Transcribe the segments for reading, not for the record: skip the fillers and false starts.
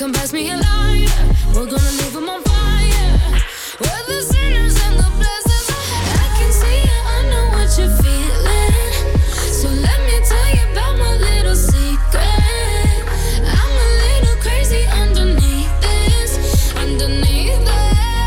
can pass me a lighter. We're gonna leave them on fire. We're the sinners and the blessings. I can see it, I know what you're feeling. So let me tell you about my little secret. I'm a little crazy underneath this, underneath this.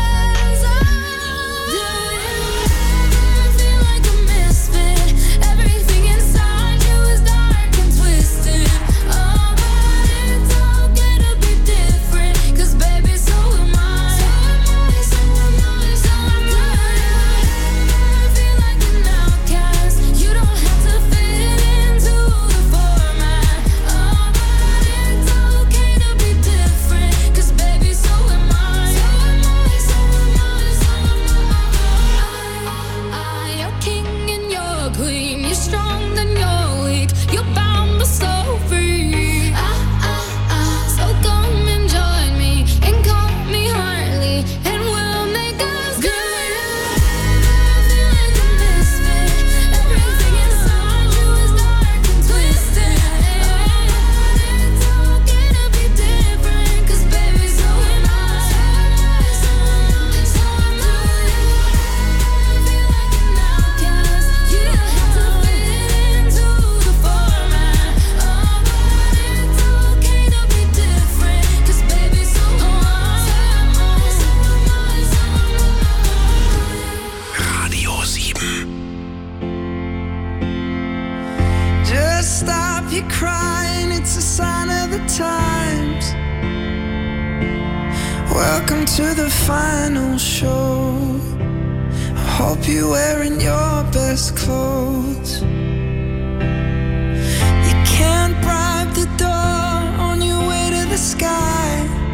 Do you ever feel like a misfit? Everything inside you is dark and twisted. Oh, but it's okay to be different, 'cause baby, so am I. So am I, so am I, so am I. Feel like an outcast. You don't have to fit into the format. Oh, but it's okay to be different, 'cause baby, so am I. So am I, so am I, so am I. You're king and you're queen. You're strong then you're weak. You're bound but so free. So come and join me and call me Harley, and we'll make us good. Feel like a misfit. Everything inside you is dark and twisted. It's okay to be different, 'cause baby, so am I. So am I. Feel like an outcast. You don't have to fit into the format. Oh, but it's okay to be different, 'cause baby, so am I. So am I, so am I. Radio 7. Just stop your crying, it's a sign of the times. Welcome to the final show. I hope you're wearing your best clothes. You can't bribe the door on your way to the sky.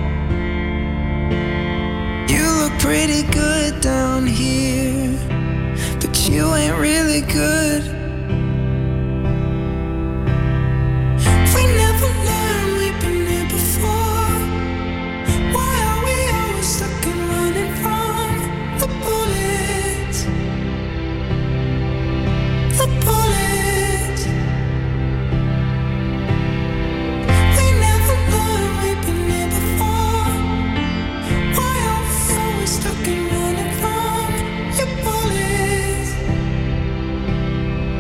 You look pretty good down here, but you ain't really good. We never learned, we've been here before. Why are we always stuck and running from the bullets? The bullets. We never learned, we've been here before. Why are we always stuck and running from your bullets?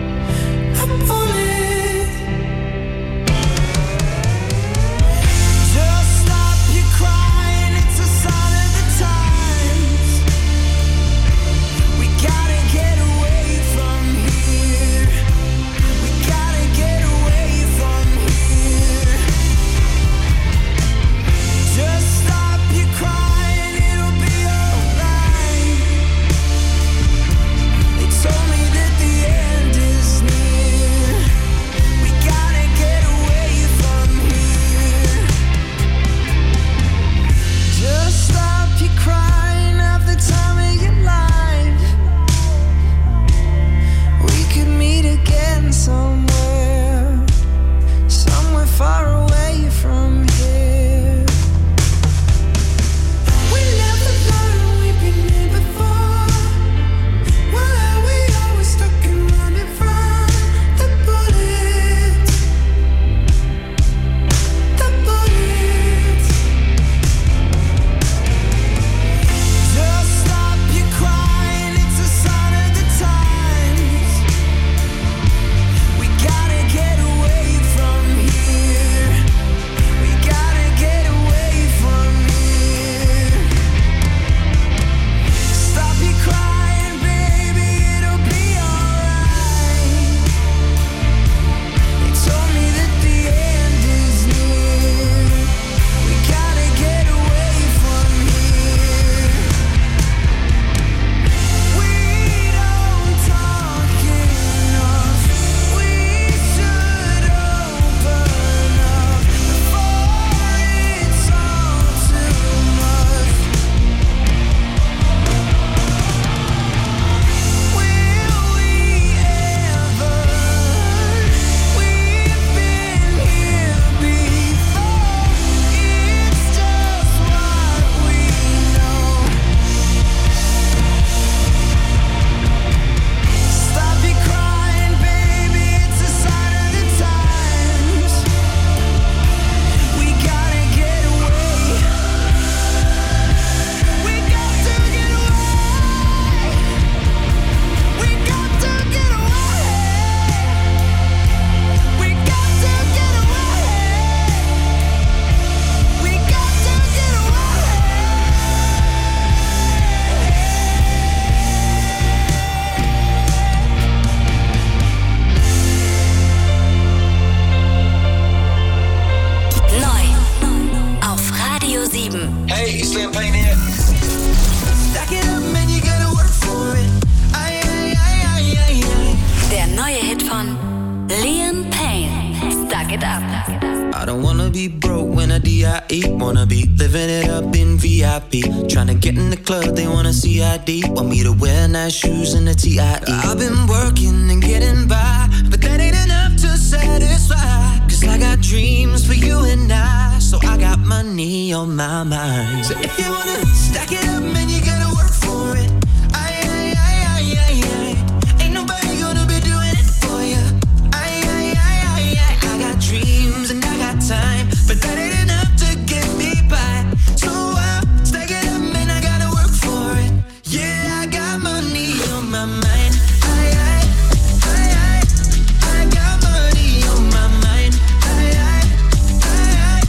7. Hey, Slim Payne here. Stack it up, man, you gotta work for it. Ay, ay, ay, ay, ay, ay. Der neue Hit von Liam Payne. Stack it up. I don't wanna be broke when I D.I.E. Wanna be living it up in VIP. Tryna get in the club, they wanna see ID. Want me to wear nice shoes and a T.I.E. I've been working and getting by, but that ain't enough to satisfy. Cause I got dreams for you and I, so I got money on my mind. So if you wanna stack it up, man, you gotta work for it. Ay, ay, ay, ay, ay, ay. Ain't nobody gonna be doing it for you. Ay, ay, ay, ay, ay. I got dreams and I got time, but that ain't enough to get me by. So stack it up, man, I gotta work for it. Yeah, I got money on my mind. Ay, ay, ay, ay. I got money on my mind. Ay, ay, ay, ay.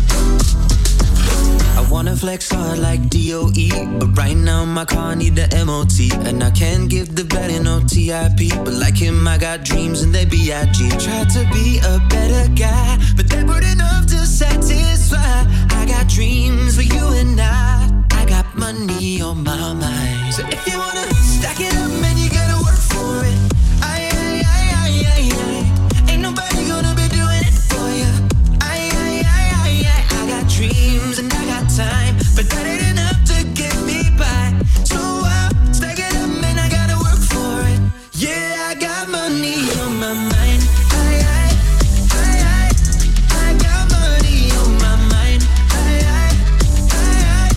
I wanna flex hard like D.O.E. But right now my car need the M.O.T. And I can't give the better no T.I.P. But like him I got dreams and they B.I.G. Tried to be a better guy, but they weren't enough to satisfy. I got dreams for you and I got money on my mind. So if you wanna stack it up, man, you gotta work for it. Ay, ay, ay, ay, ay, ay. Ain't nobody gonna be doing it for you. Ay, ay, ay, ay, ay. I got dreams and I got time, but that ain't enough to get me by. So stack it up, man, I gotta work for it. Yeah, I got money on my mind. Ay, ay, ay, ay. I got money on my mind. Ay, ay, ay, ay.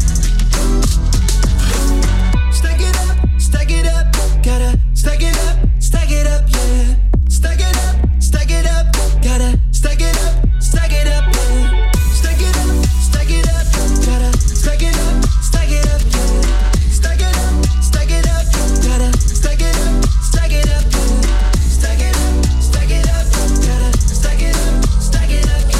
Stack it up, gotta stack it up, yeah. Stack it up, gotta stack it up, yeah. Stack it up, gotta stack it up, yeah. Stack it up, gotta stack it up, yeah. Stack it up, gotta stack it up, yeah. Stack it up,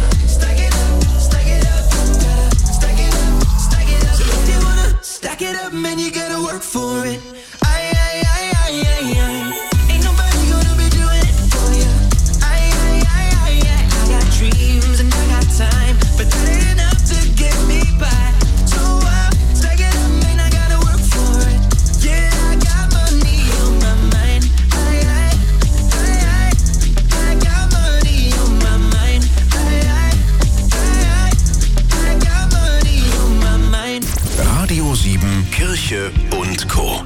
gotta stack it up. So if you wanna stack it up, man, you gotta work for it. Ay, ay, ay, ay, ay, ay. Ain't nobody gonna be doing it for you. Ay, ay, ay, ay, ay. I got dreams and I got time, but that ain't enough to get me by. So stack it up, man, I gotta work for it. Yeah, I got money on my mind. Ay, ay, ay, ay. I got money on my mind. Ay, ay, ay, ay. I got money on my mind. Radio 7 Kirche und Co.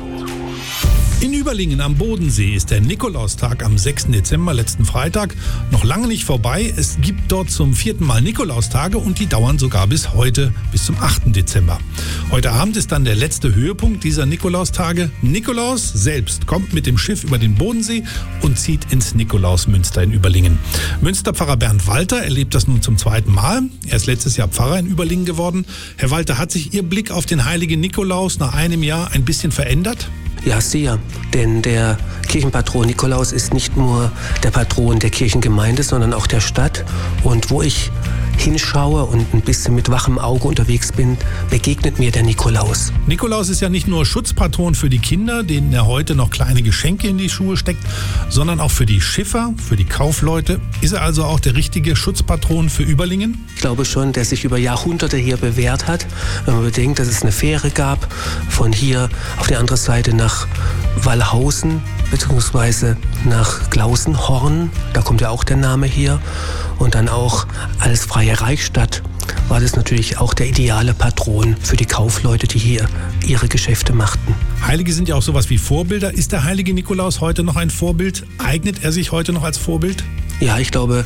In Überlingen am Bodensee ist der Nikolaustag am 6. Dezember, letzten Freitag, noch lange nicht vorbei. Es gibt dort zum 4. Mal Nikolaustage und die dauern sogar bis heute, bis zum 8. Dezember. Heute Abend ist dann der letzte Höhepunkt dieser Nikolaustage. Nikolaus selbst kommt mit dem Schiff über den Bodensee und zieht ins Nikolausmünster in Überlingen. Münsterpfarrer Bernd Walter erlebt das nun zum 2. Mal. Er ist letztes Jahr Pfarrer in Überlingen geworden. Herr Walter, hat sich Ihr Blick auf den heiligen Nikolaus nach einem Jahr ein bisschen verändert? Ja, sehr. Denn der Kirchenpatron Nikolaus ist nicht nur der Patron der Kirchengemeinde, sondern auch der Stadt. Und wo ich hinschaue und ein bisschen mit wachem Auge unterwegs bin, begegnet mir der Nikolaus. Nikolaus ist ja nicht nur Schutzpatron für die Kinder, denen er heute noch kleine Geschenke in die Schuhe steckt, sondern auch für die Schiffer, für die Kaufleute. Ist er also auch der richtige Schutzpatron für Überlingen? Ich glaube schon, der sich über Jahrhunderte hier bewährt hat. Wenn man bedenkt, dass es eine Fähre gab, von hier auf die andere Seite nach Wallhausen beziehungsweise nach Klausenhorn, da kommt ja auch der Name hier, und dann auch als freie Reichsstadt war das natürlich auch der ideale Patron für die Kaufleute, die hier ihre Geschäfte machten. Heilige sind ja auch sowas wie Vorbilder. Ist der heilige Nikolaus heute noch ein Vorbild? Eignet er sich heute noch als Vorbild? Ja, ich glaube,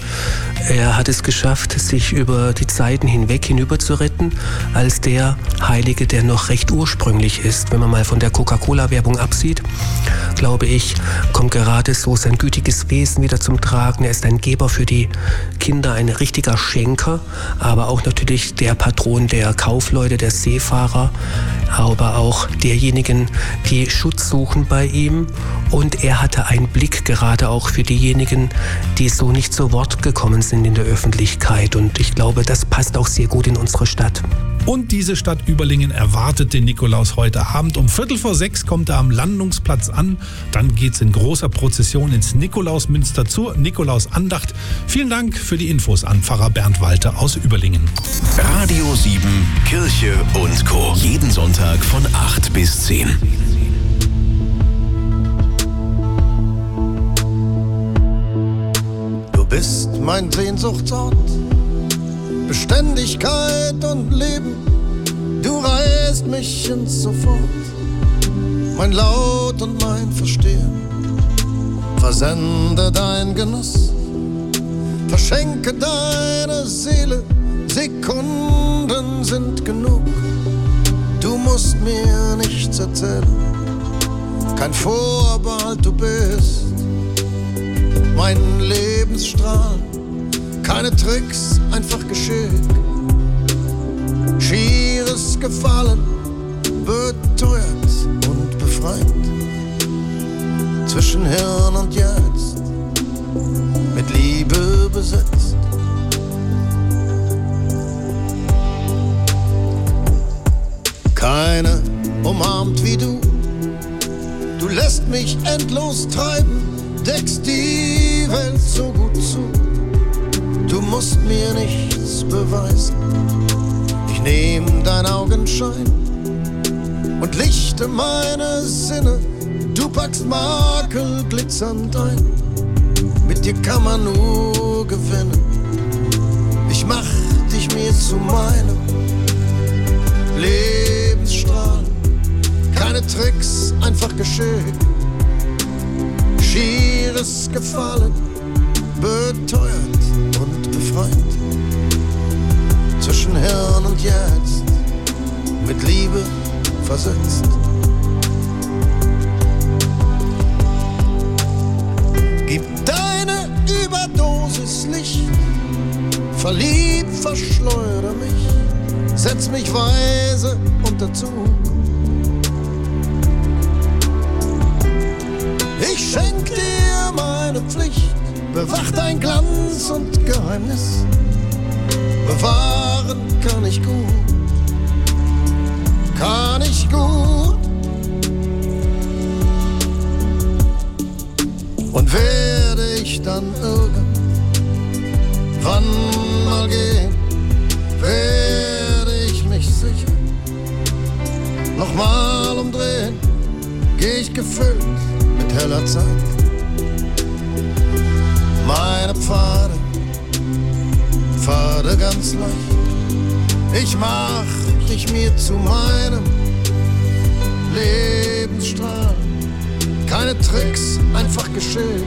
er hat es geschafft, sich über die Zeiten hinweg hinüber zu retten, als der Heilige, der noch recht ursprünglich ist. Wenn man mal von der Coca-Cola-Werbung absieht, glaube ich, kommt gerade so sein gütiges Wesen wieder zum Tragen. Er ist ein Geber für die Kinder, ein richtiger Schenker, aber auch natürlich der Patron der Kaufleute, der Seefahrer, aber auch derjenigen, die Schutz suchen bei ihm. Und er hatte einen Blick gerade auch für diejenigen, die so nicht zu Wort gekommen sind in der Öffentlichkeit. Und ich glaube, das passt auch sehr gut in unsere Stadt. Und diese Stadt Überlingen erwartet den Nikolaus heute Abend. Um 5:45 kommt er am Landungsplatz an. Dann geht's in großer Prozession ins Nikolausmünster zur Nikolausandacht. Vielen Dank für die Infos an Pfarrer Bernd Walter aus Überlingen. Radio 7 Kirche und Co. Jeden Sonntag von 8 bis 10. Du bist mein Sehnsuchtsort, Beständigkeit und Leben. Du reißt mich ins Sofort, mein Laut und mein Verstehen. Versende dein Genuss, verschenke deine Seele. Sekunden sind genug, du musst mir nichts erzählen. Kein Vorbehalt, du bist mein Lebensstrahl. Keine Tricks, einfach Geschick. Schieres Gefallen, beteuert und befreit. Zwischen Hirn und Jetzt, mit Liebe besetzt. Keine umarmt wie du, du lässt mich endlos treiben, deckst die Welt so gut zu. Du musst mir nichts beweisen, ich nehm dein Augenschein und lichte meine Sinne. Du packst Makel glitzernd ein, mit dir kann man nur gewinnen. Ich mach dich mir zu meinem Lebensstrahl. Keine Tricks, einfach Geschick. Schieres Gefallen, beteuert und befreit. Zwischen Hirn und Jetzt, mit Liebe versetzt. Gib deine Überdosis Licht, verlieb, verschleudere mich, setz mich weise unter Zug. Ich schenk dir meine Pflicht, bewach dein Glanz und Geheimnis. Bewahren kann ich gut, kann ich gut. Und werde ich dann irgendwann mal gehen, werde ich mich sicher nochmal umdrehen, geh ich gefüllt mit heller Zeit. Meine Pfade ganz leicht, ich mach dich mir zu meinem Lebensstrahl. Keine Tricks, einfach Geschick.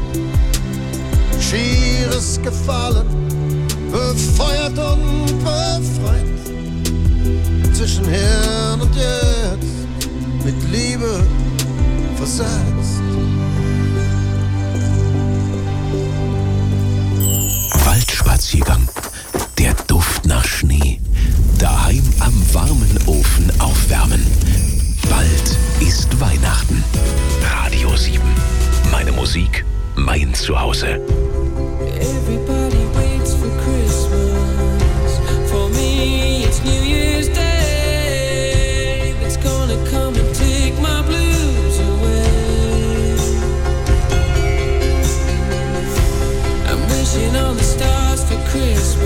Schieres Gefallen, befeuert und befreit. Zwischen Hirn und Jetzt, mit Liebe versetzt. Waldspaziergang, der Duft nach Schnee, daheim am warmen Ofen aufwärmen. Bald ist Weihnachten. Radio 7. Meine Musik, mein Zuhause. Everybody waits for Christmas. For me, it's New Year's Day. It's gonna come and take my blues away. I'm wishing on the stars for Christmas.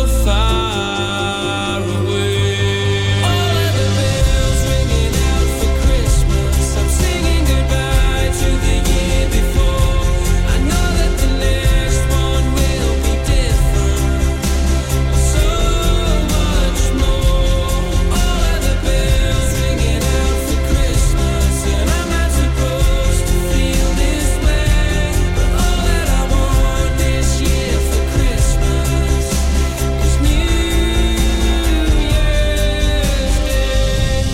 far away. All of the bells ringing out for Christmas. I'm singing goodbye to the year before. I know that the next one will be different, so much more. All of the bells ringing out for Christmas, and I'm not supposed to feel this way, but all that I want this year for Christmas is New Year's Day.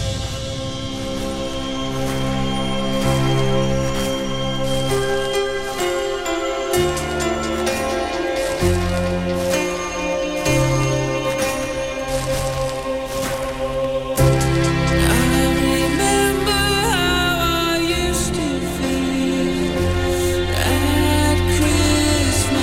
I remember how I used to feel at Christmas.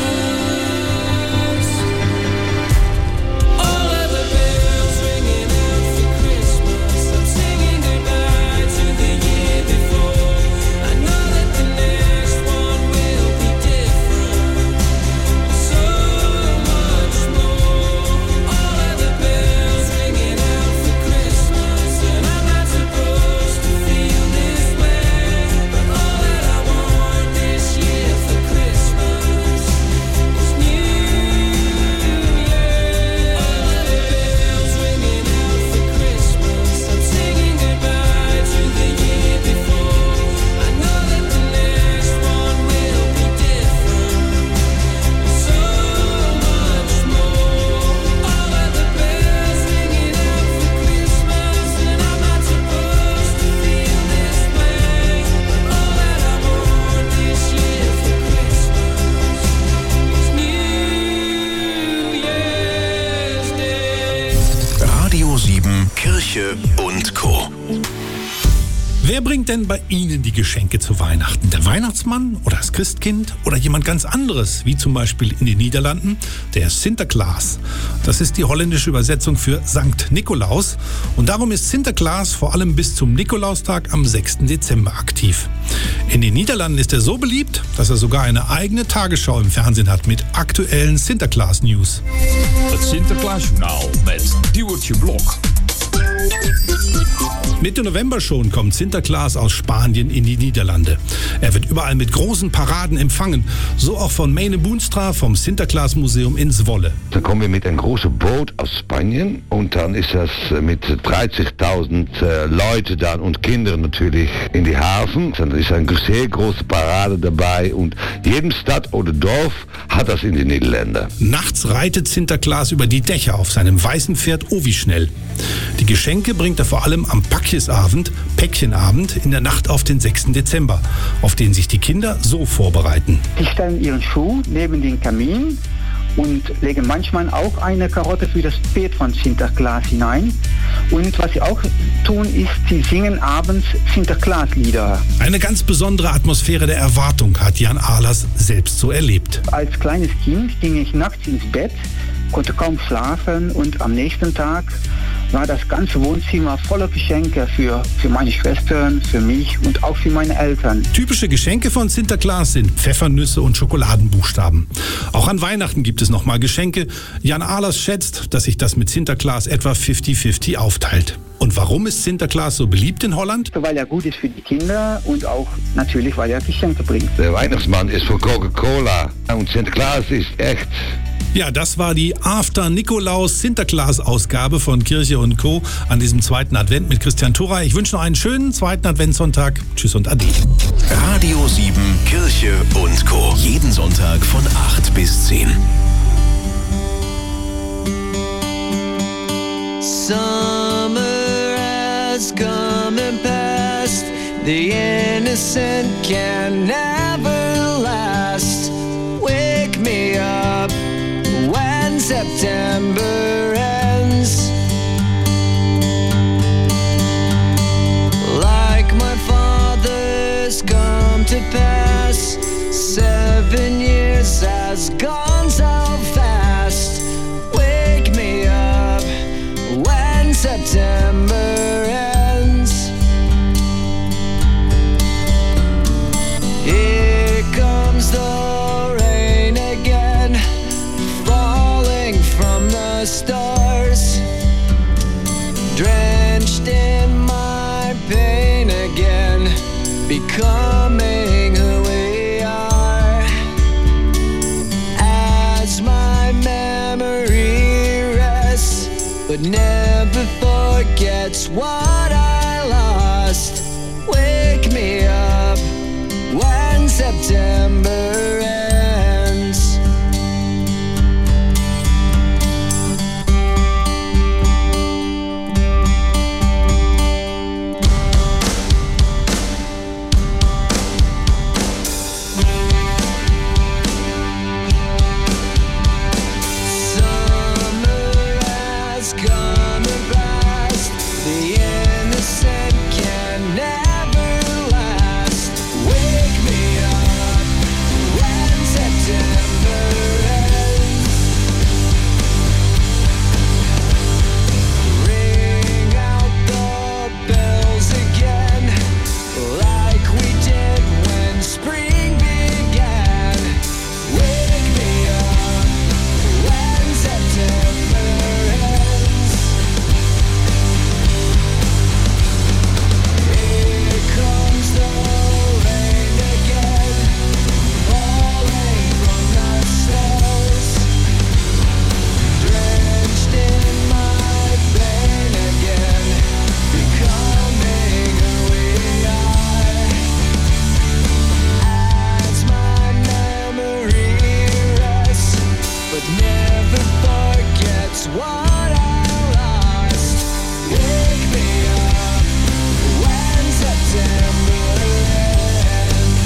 All of the bells ringing out for Christmas. I'm singing goodbye to the year before. I know that the next one will be different, so much more. All of the bells ringing out for Christmas, and I'm not supposed to feel this way, but all that I want this year for Christmas is New Year. All of the bells ringing out for Christmas. I'm singing goodbye to the year before. I know that the next one will be different, so much more. All of the bells ringing out for Christmas, and I'm not supposed to feel this way, but all that I want this year for Christmas is New Year's Day. Radio 7 Kirche und Co. Wer bringt denn bei Ihnen die Geschenke zu Weihnachten? Der Weihnachtsmann oder das Christkind oder jemand ganz anderes, wie zum Beispiel in den Niederlanden der Sinterklaas. Das ist die holländische Übersetzung für Sankt Nikolaus und darum ist Sinterklaas vor allem bis zum Nikolaustag am 6. Dezember aktiv. In den Niederlanden ist er so beliebt, dass er sogar eine eigene Tagesschau im Fernsehen hat mit aktuellen Sinterklaas-News. Het Sinterklaasjournaal met Diewertje Blok. Mitte November schon kommt Sinterklaas aus Spanien in die Niederlande. Er wird überall mit großen Paraden empfangen, so auch von Mene Boonstra vom Sinterklaas-Museum in Zwolle. Dann kommen wir mit einem großen Boot aus Spanien und dann ist das mit 30.000 Leute dann und Kindern natürlich in die Hafen. Dann ist eine sehr große Parade dabei und jede Stadt oder Dorf hat das in den Niederlanden. Nachts reitet Sinterklaas über die Dächer auf seinem weißen Pferd Ovi-Schnell. Die Geschenke bringt er vor allem am Päckchenabend in der Nacht auf den 6. Dezember, auf den sich die Kinder so vorbereiten. Sie stellen ihren Schuh neben den Kamin und legen manchmal auch eine Karotte für das Pferd von Sinterklaas hinein. Und was sie auch tun, ist, sie singen abends Sinterklaas-Lieder. Eine ganz besondere Atmosphäre der Erwartung hat Jan Ahlers selbst so erlebt. Als kleines Kind ging ich nachts ins Bett, konnte kaum schlafen und am nächsten Tag war das ganze Wohnzimmer voller Geschenke für meine Schwestern, für mich und auch für meine Eltern. Typische Geschenke von Sinterklaas sind Pfeffernüsse und Schokoladenbuchstaben. Auch an Weihnachten gibt es nochmal Geschenke. Jan Ahlers schätzt, dass sich das mit Sinterklaas etwa 50-50 aufteilt. Und warum ist Sinterklaas so beliebt in Holland? Weil er gut ist für die Kinder und auch natürlich, weil er Geschenke bringt. Der Weihnachtsmann ist für Coca-Cola und Sinterklaas ist echt. Ja, das war die After-Nikolaus-Sinterklaas-Ausgabe von Kirche und Co. an diesem zweiten Advent mit Christian Thurey. Ich wünsche noch einen schönen zweiten Adventssonntag. Tschüss und Ade. Radio 7 Kirche und Co. Jeden Sonntag von 8 bis 10. Summer has come and passed. The innocent can never last. Wake me up when September ends. Like my father's come to pass, 7 years has gone so fast. Wake me up when September ends. Here comes the rain again, falling from but never forgets what I lost. Wake me up when September ends. Come and past, the innocent can never last. Wake me up when September ends. Ring out the bells again, like we did when spring began. Wake me up when September ends. Here comes the rain again, falling from the stars, drenched in my pain again, becoming who we are. As my memory rests, but never forgets what I lost. Wake me up when September ends.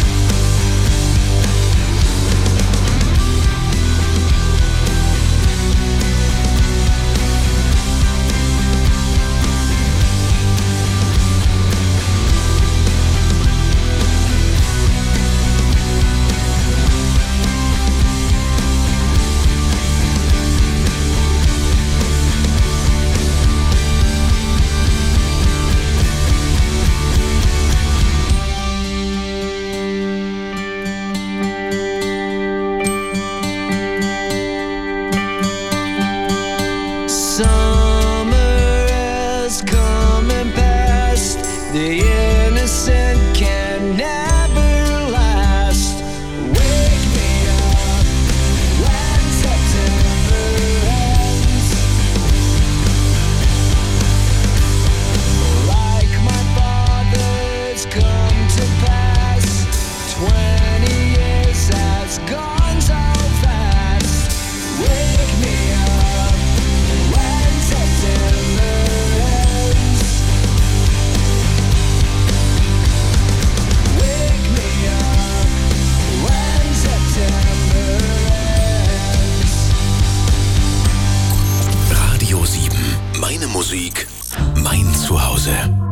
Summer has come and passed, the innocent can never last. Wake me up when September ends. Like my father's come to pass, 20 years has gone so fast. Wake me up when September ends. Wake me up when September ends. Radio 7. Meine Musik, mein Zuhause.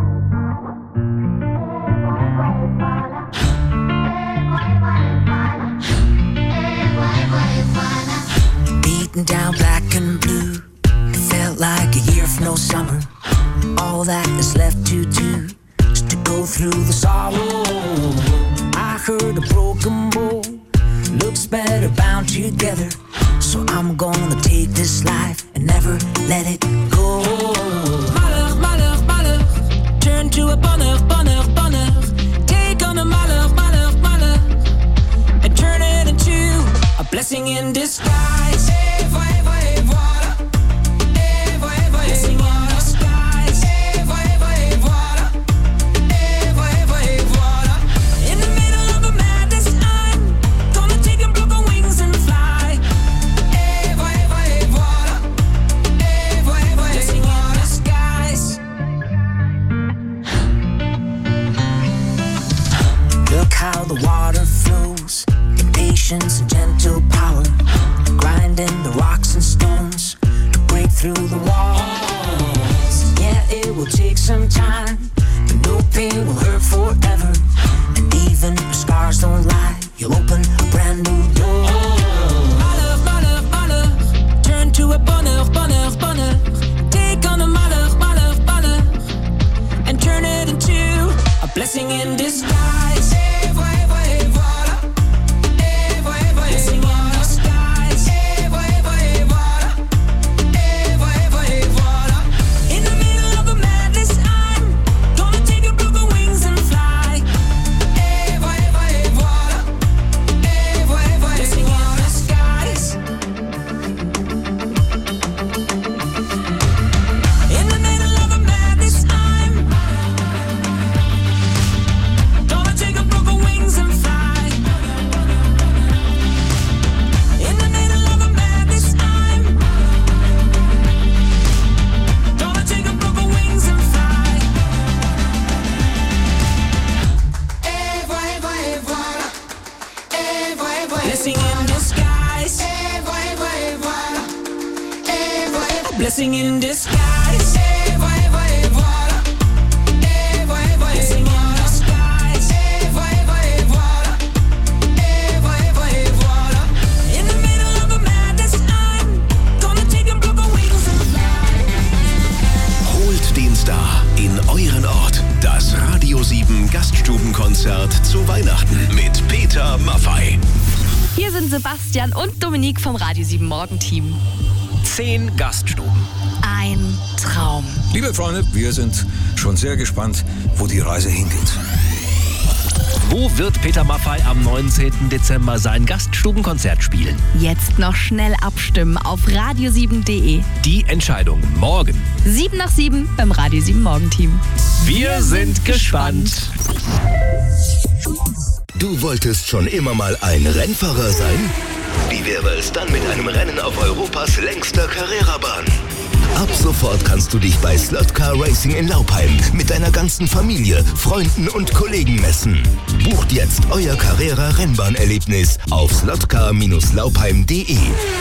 Beaten down black and blue. It felt like a year of no summer. All that is left to do is to go through the sorrow. I heard a broken bow. Looks better bound together. So I'm gonna take this life and never let it go. Malheur, malheur, malheur. Turn to a bonheur, bonheur, bonheur. Take on a malheur, malheur, malheur. And turn it into a blessing in disguise. Eva, Eva, Eva. Eva, Eva, blessing in disguise. Eva, Eva, Eva. Eva, Eva, Eva. In the middle of the madness, I'm gonna take and broken wings and fly. Eva, Eva, Eva. Eva, Eva, blessing in disguise. Look how the water flows in patience and gentle power, grinding the rocks and stones to break through the walls. Yeah, it will take some time, but no pain will hurt forever. And even if scars don't lie, you'll open a brand new door. Malheur, malheur, malheur. Turn to a bonheur, bonheur, bonheur. Take on a malheur, malheur, malheur. And turn it into a blessing in disguise. Eva, Eva, Eva. Eva, Eva, blessing in disguise. Eva, Eva, Eva. Eva, Eva, Eva. In the middle of the madness, I'm gonna take a broken wings and fly. Eva, Eva, Eva. Eva, Eva, Blessing in disguise. Blessing in disguise. Blessing in disguise. In the middle of a madness, I'm gonna take and blow the wings and fly. Holt den Star in euren Ort. Das Radio 7 Gaststubenkonzert zu Weihnachten mit Peter Maffay. Hier sind Sebastian und Dominique vom Radio 7 Morgenteam. 10 Gaststuben. Ein Traum. Liebe Freunde, wir sind schon sehr gespannt, wo die Reise hingeht. Wo wird Peter Maffay am 19. Dezember sein Gaststubenkonzert spielen? Jetzt noch schnell abstimmen auf radio7.de. Die Entscheidung morgen. 7 nach 7 beim Radio 7 Morgenteam. Wir sind gespannt. Du wolltest schon immer mal ein Rennfahrer sein? Wie wäre es dann mit einem Rennen auf Europas längster Carrera-Bahn? Ab sofort kannst du dich bei Slotcar Racing in Laupheim mit deiner ganzen Familie, Freunden und Kollegen messen. Bucht jetzt euer Carrera-Rennbahnerlebnis auf slotcar-laupheim.de.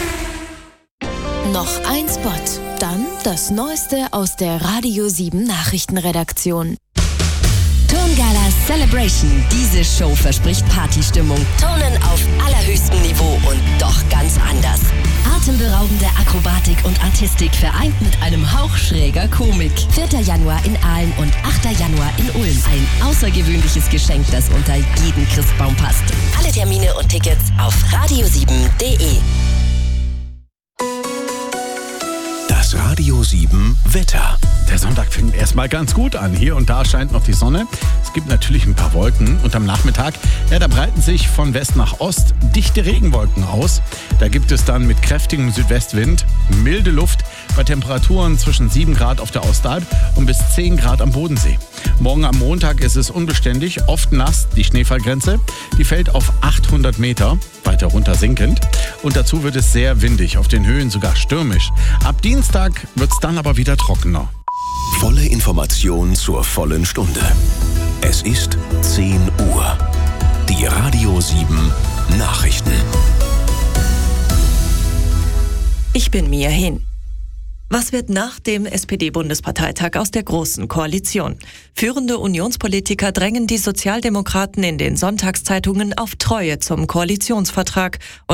Noch ein Spot, dann das Neueste aus der Radio 7 Nachrichtenredaktion. Tongala Celebration. Diese Show verspricht Partystimmung. Tonen auf allerhöchstem Niveau und doch ganz anders. Atemberaubende Akrobatik und Artistik vereint mit einem Hauch schräger Komik. 4. Januar in Aalen und 8. Januar in Ulm. Ein außergewöhnliches Geschenk, das unter jeden Christbaum passt. Alle Termine und Tickets auf radio7.de. Das Radio 7 Wetter. Der Sonntag fängt erstmal ganz gut an. Hier und da scheint noch die Sonne. Es gibt natürlich ein paar Wolken. Und am Nachmittag, da breiten sich von West nach Ost dichte Regenwolken aus. Da gibt es dann mit kräftigem Südwestwind milde Luft bei Temperaturen zwischen 7 Grad auf der Ostalb und bis 10 Grad am Bodensee. Morgen am Montag ist es unbeständig, oft nass. Die Schneefallgrenze, die fällt auf 800 Meter, weiter runter sinkend. Und dazu wird es sehr windig, auf den Höhen sogar stürmisch. Ab Dienstag wird es dann aber wieder trockener. Volle Information zur vollen Stunde. Es ist 10 Uhr. Die Radio 7 Nachrichten. Ich bin Mia Hin. Was wird nach dem SPD-Bundesparteitag aus der Großen Koalition? Führende Unionspolitiker drängen die Sozialdemokraten in den Sonntagszeitungen auf Treue zum Koalitionsvertrag und